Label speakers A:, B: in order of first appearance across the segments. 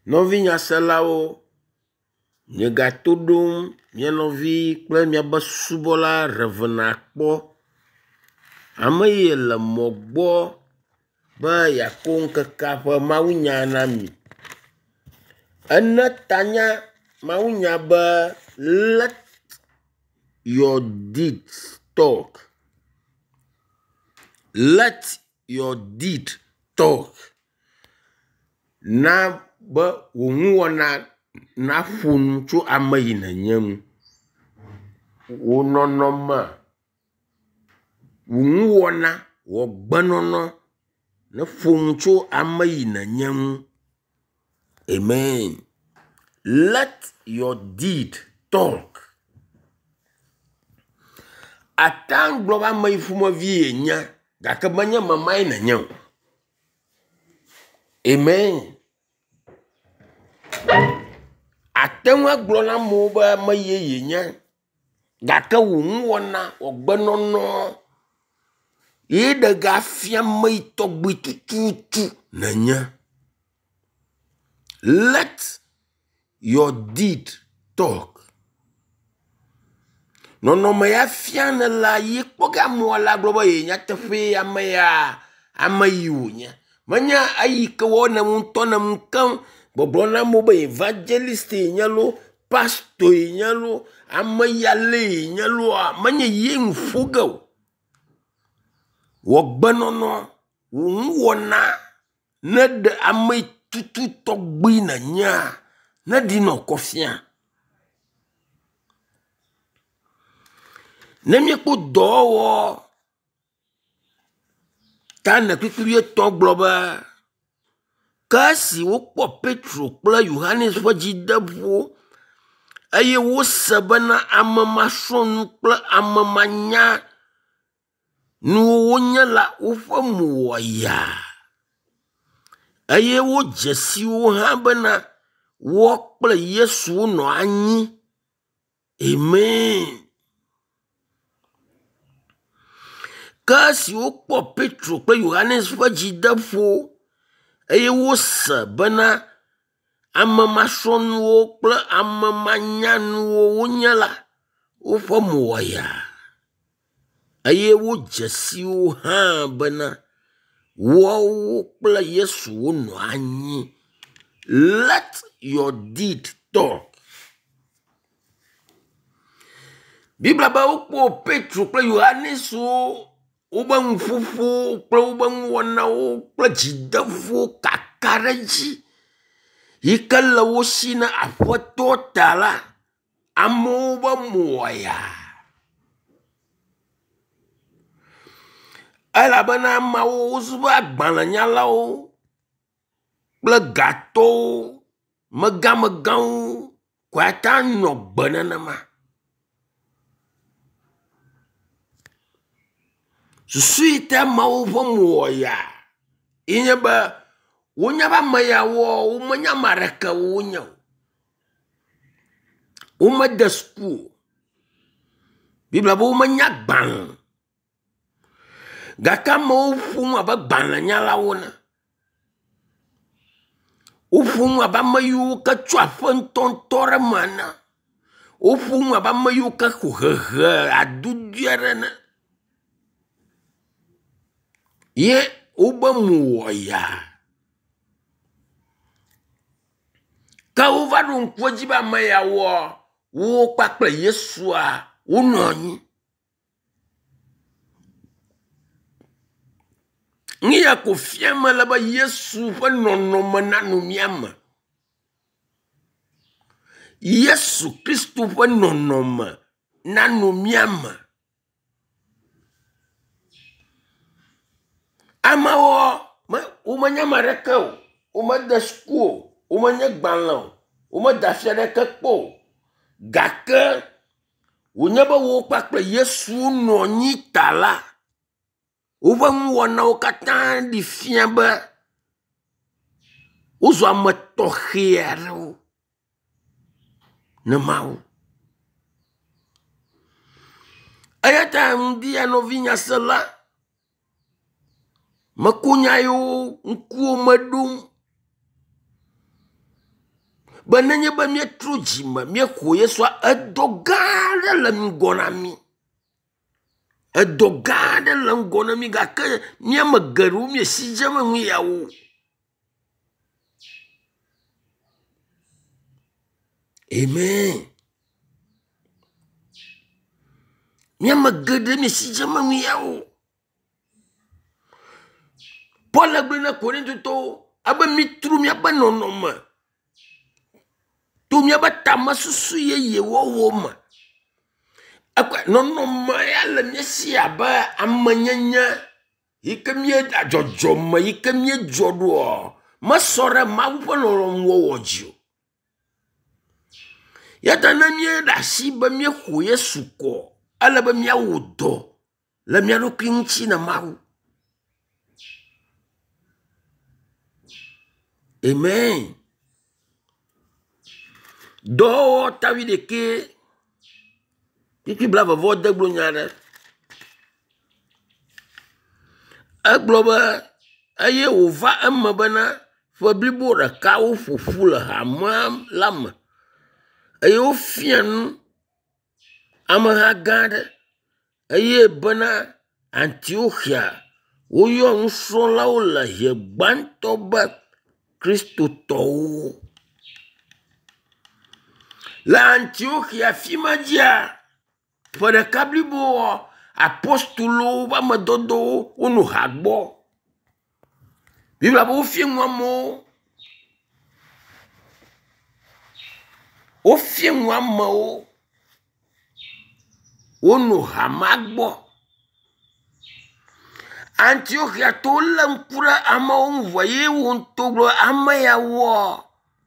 A: Novi nyaselawo, nye gato ɖom mia nɔvi kple miabe subɔla Revena kpɔ. Ame yi le mɔ gbɔ be yeakɔ ŋkekea ƒe mawunya na mi. Ene tanya mawunya be let your deeds talk. Let your deed talk. Na be wo ŋuwɔna na ƒonu tso ame yi nenye ŋu. Wo nɔnɔme, wo ŋuwɔna, wo gbenɔnɔ ne ƒonu tso ame yi nenye ŋu. Amen. Let your deed talk. Ata ŋgblɔ be ame yi ƒomevi yenye, gake menye mama yi nenye o. Amen. Ate ŋu agblɔ na amewo be ame yi yenye, gake wo ŋuwɔna, wo gbenɔnɔ ye ɖe gafia ame yi tɔgbi tututu nenye. Let your deed talk. Nɔnɔme ya fia ne la yi kpɔge amewo la gblɔ be ye nyateƒe ame ya ame yi wonye. Menye ayi ke wɔ ne ŋutɔ ne ŋkem gbɔgblɔ na mo be evangelist yenye lo, pastor yenye lo, ame ya le yenye lo, menye ye ŋuƒoge o. Wɔ gbenɔnɔ, wo ŋuwɔna ne ɖe ame tutu tɔgbi nenye ne ɖi nɔ kɔfia. Ne miekpɔ dɔwɔwɔ ta ne kpikpli etɔ̃ gblɔ be ke esi wokpɔ Petro kple Yohanes ƒe dzideƒo eye wose bena ame masrɔ̃nu kple ame manya nuwo wonye la, woƒe mo wɔ yaa. Eye wodze siwo hã bena wo kple Yesu wonɔ anyi. Amen. Ke esi wokpɔ Petro kple Yohanes ƒe dzideƒo eye wose bena ame masrɔ̃nuwo kple ame manyanuwo wonye la, woƒe mo wɔ yaa. Eye wodze siwo hã bena woawo kple Yesu wonɔ anyi. Let your deed talk. Bibla be wokpɔ Petro kple Yohanes wobe ŋuƒoƒo kple wobe ŋuwɔnawo kple dzideƒo kaka ɖe dzi yi ke le wo si na Aƒetɔ ta la, amewo be mo wɔ yaa. Elabena ameawo wozu agbalẽnyalawo kple gatɔwo megamegãwo koe ata nɔ gbe nenema. Susu yi te ameawo ƒe mo wɔ yaa yenye be wonya be ame yawo womenya ame ɖeke wonye o. Womede school. Bibla be womenya gbalẽ. Gake amewo ƒom abe gbalẽnyalawo ne. Woƒom abe ame yiwo ke tso aƒe ŋutɔŋutɔ ɖe me ne. Woƒom abe ame yiwo ke xɔ hehe adudu aɖe ne. Ye wobe mo wɔ yaa. Ke wova ɖo ŋku edzi be ame yawo wo kpakple Yesua wonɔ anyi. Ŋuya ko fia me le be Yesu ƒe nɔnɔme nanu miame. Yesu Kristo ƒe nɔnɔme nanu miame. Amewo womenya ame ɖeke o, womede school o, womenye gbalẽ o, womeda afia ɖeke kpɔ o. Gake wonye be wo kpakple Yesu nɔ anyi ta la, woƒe ŋuwɔnawo katã ɖi fia be wozɔ ame tɔxɛ aɖewo ne Mawu. Eya ta ŋdi ya nɔvi nyasela, meko nya yiwo ŋkuwo meɖom Benenye be mie tru dzime mie xɔ Yesua edo gã aɖe le ŋgɔ na mi. Edo gã aɖe le ŋgɔ na mi gake mie me geɖewo mie si dzem ŋu yawo. Amen. Mie me geɖe mie si dzem ŋu yawo. Paul le gblɔ na Korintotɔwo abe mi tru miabe nɔnɔme to miabe tame susu yeye wɔwɔ me. Nɔnɔme ya le mie si abe amenyenye yike mie adzɔdzɔme yike mie dzɔ ɖo mesɔ ɖe Mawu ƒe lɔlɔ̃nu wɔwɔ dzi o. Yata ne mie ɖe asi be mie xɔ Yesu kɔ ele be miawɔ dɔ le mia ɖokui ŋuti na Mawu. Amen. Do tawi deke pipi bla vavo de glo nya ɖe. Egblɔ be eye wòva eme bena ƒe blibo ɖeka wo ƒoƒu le hamea la me eye wofia nu ameha gã aɖe eye bena Antiochia woyɔ nusrɔ̃lawo le hie gbãtɔ be Kristotɔwo. Le Antiochia fi ma dzia ƒe ɖeka blibo apostolowo be amedodowo wonɔ ha gbɔ. Biblia be wofia ŋu amewo. Wofia ŋu amewo. Wonɔ ha ma gbɔ. Antiochia to le ŋku ɖe amewo ŋu vɔ ye wo ŋutɔ gblɔ ame yawo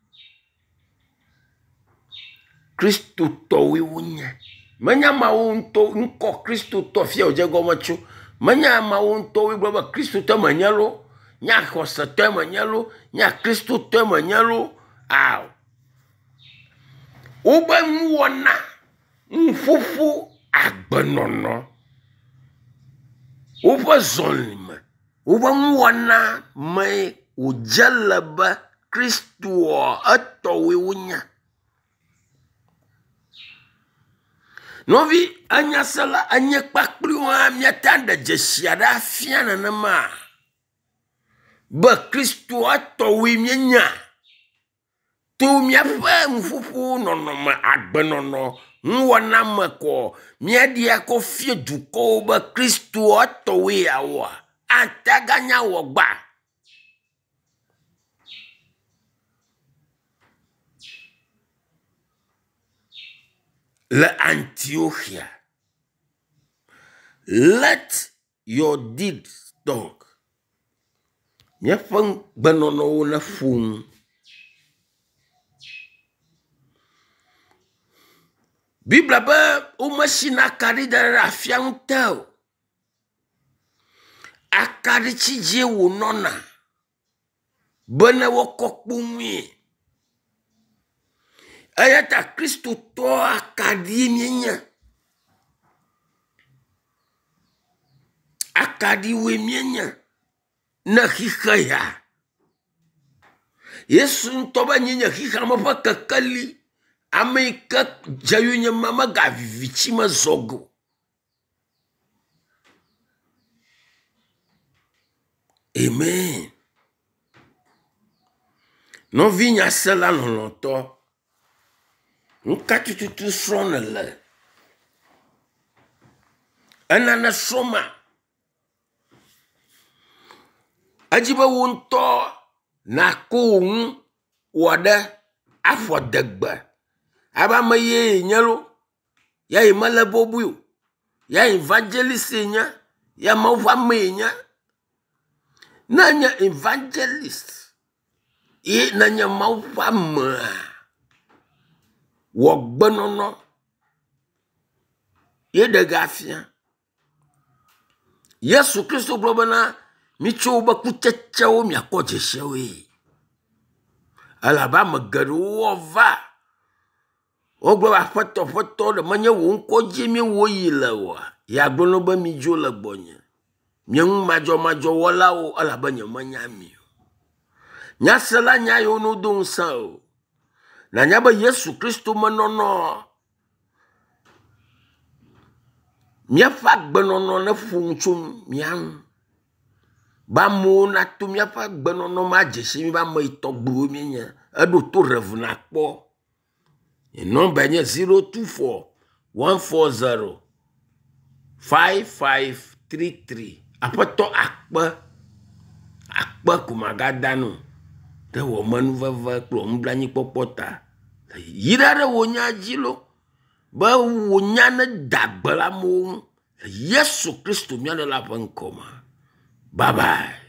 A: Kristotɔwoe wonye. Menya mawo ŋutɔ ŋkɔ Kristotɔ fia wòdze gɔme tso. Menya mawo ŋutɔ wo gblɔ be Kristotɔ menye lo, nya xɔsetɔ menye lo, nya Kristotɔ menye lo. Aw. Wobe nuwɔna, nuƒoƒo, agbenɔnɔ. Woƒe zɔlime, woƒe nuwɔna me wòdze le be Kristo etɔwoe wonye. Novi anyasela anye kpakpliwa miata ɖe dzesi aɖe afia nenema be Kristo etɔwoe mienya to miaƒe nuƒoƒo nɔnɔme agbenɔnɔ nuwɔna me kɔ miaɖi akɔ fie dukɔwo be Kristo etɔwoe yawoa ataganya wɔ gba. Le Antiochia, let your deeds talk. Miaƒe gbenɔnɔwo ne ƒo. Biblia be womesina akaɖi da ɖe afia ŋute o. Akaɖi tsidie wònɔna be ne wokɔ kpo nyuie. Eya ta Kristotɔ akaɖi mienye. Akaɖiwoe mienye ne xixe ya. Yesu ŋutɔ be nye xixame ƒe kekeli. Ame yi ke dzeyunye me megavivi tsi me zɔ go. Amen. Novi nyasela lɔlɔ̃tɔ. Nuka tututu srɔ̃ ne le. Enane srɔ̃ma. Edzi be wo ŋutɔ nakɔ wo ŋu wɔ ɖe afɔdegbe. Aba me ye nye lo. Ya yi mele bobui o. Ya evangelist nye. Ya me va me nye. Na nye evangelist. Ye na nye ma va me. Wo gbenono. Ye de gafia. Yesu Kristo gblɔ bena mitso be kutsetsewo miakɔ dzesiewoe. Elaba me geɖewo va. Wogblɔ aƒetɔ ɖe menye wo ŋkɔ dzi mi wo yi le o. Ya gblɔ no be mi dzo le gbɔnye. Mie ŋu madzɔ wɔlawo elabe nye menya mi o. Nyasela nya yo no do ŋusẽ o. Nanya be Yesu Kristo menono. Mia fa gbenono na funchum miam. Ba mo na to mia fa gbenono ma jesi mi ba mo itogbo mi nya. Edo to revna kpo. E number nye 024 140 5533. Apoto akpa kumagadano. De wo manu vava klo mblanyi popota. Yidare wo nya jilo. Ba wo nya ne dagbala mo. Yesu Kristo mi ala van koma. Bye bye.